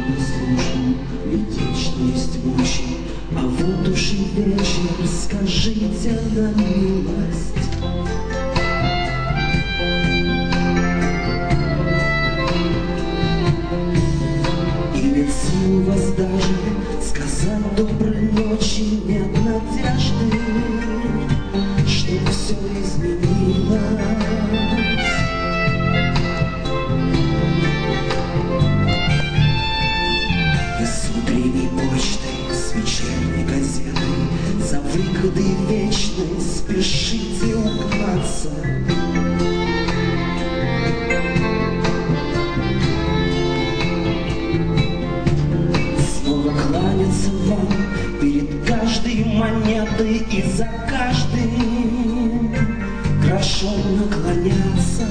службу, ведь вечность мучи. А вот уж и вечер, скажите на милость. И ведь сил вас даже сказать доброй ночи нет надежды, что все изменилось. Вы с утренней почтой, с вечерней газетой, за выгоды вечной спешите угнаться. Снова кланяться вам перед каждой монетой и за каждым грошом наклоняться.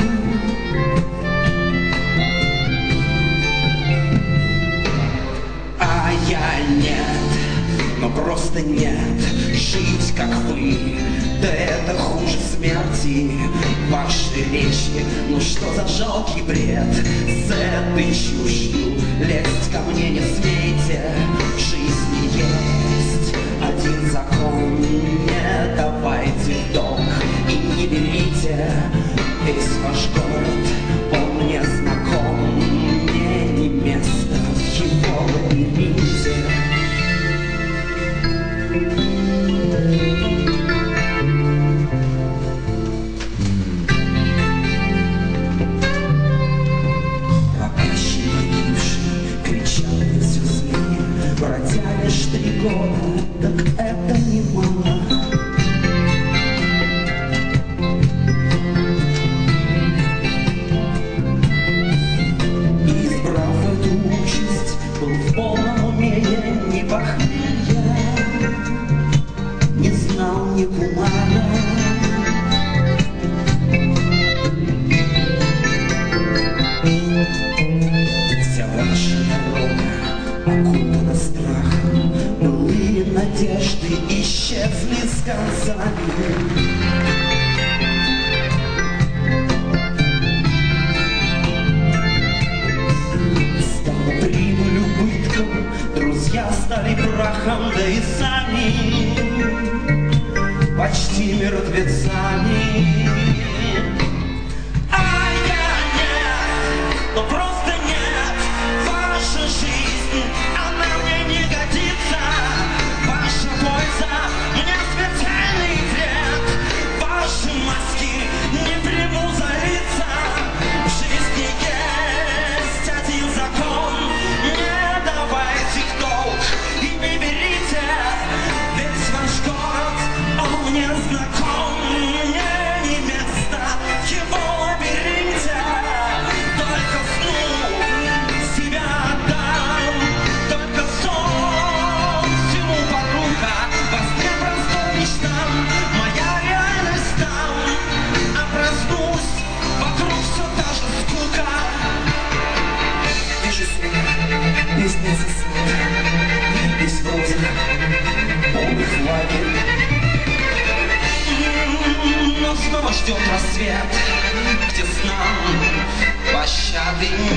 А я нет, но просто нет. Жить как вы, да это хуже смерти. Ваши речи, ну что за жалкий бред. С этой чушью лезть ко мне не смейте. В жизни есть один закон: не давайте в долг и не берите. Весь ваш город, он мне знаком, мне не место в его лабиринте. Пропащий, погибший, кричал мне все злее. Бродя лишь 3 года, так это немало. Избрав эту участь, был в полном уме, не похмелья, не знал ни гумана. Вся ваша дорога окутана страхом, былые надежды исчезли с концами. Стала прибыль убытком, друзья стали прахом, да и сами почти мертвецами. А я нет, но просто нет. Ваша жизнь, она мне не годится. Ваша польза мне смертельный вред. Ваши маски не приму за лица. В жизни есть один закон: не давайте в долг и не берите. Весь ваш город, он мне знаком, мне не место в его лабиринте. Только сну себя отдам, только сон всему порука. Во сне простой мечтам, моя реальность там. А проснусь, вокруг все та же скука. Вижу сон, мне снится свет, весь в розах, полных лагерь. Но снова ждет рассвет, где снам пощады